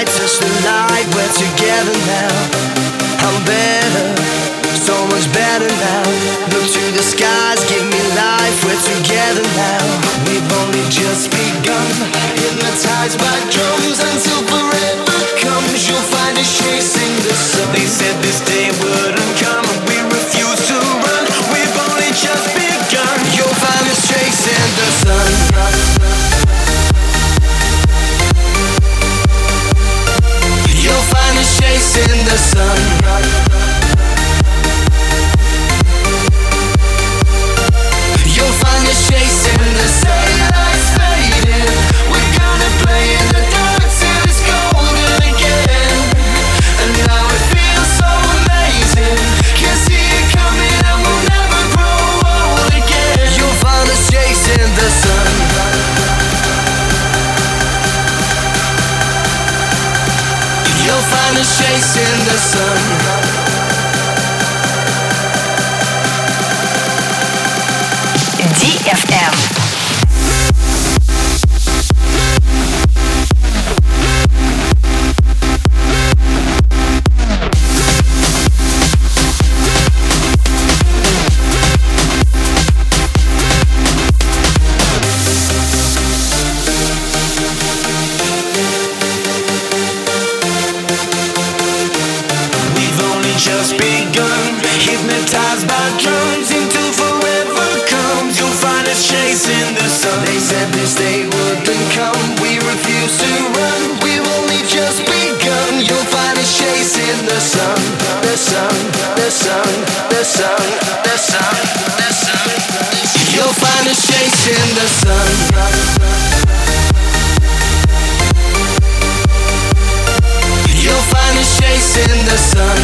light, touch the light, we're together now. I'm better, so much better now. Look to the skies, give me life, we're together now. We've only just begun, hypnotized by drums until forever comes. You'll find us chasing the sun. They said this day wouldn't come, and we refuse to run. We've only just begun. You'll find us chasing the sun. You'll find us chasing the sun. You'll find us chasing the sun. Daylight's fading. We're gonna play in the dark till it's golden again. And now it feels so amazing. Can see it coming and we'll never grow old again. You'll find us chasing the sun. You'll find us chasing the sun. DFM. Just begun, hypnotized by drums until forever comes. You'll find us chasing the sun. They said this day wouldn't come, we refuse to run. We've only just begun. You'll find us chasing the sun, the sun, the sun, the sun, the sun, the sun. You'll find us chasing the sun. You'll find us chasing the sun.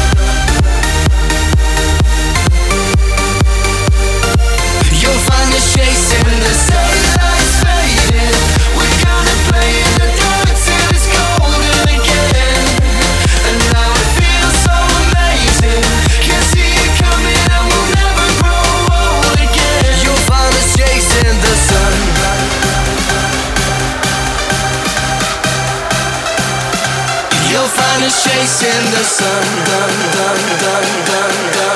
You'll find us chasing the sun. Daylight's fading. We're gonna play in the dark till it's golden again. And now it feels so amazing. Can see it coming and we'll never grow old again. You'll find us chasing the sun. You'll find us chasing the sun. Dun, dun, dun, dun, dun.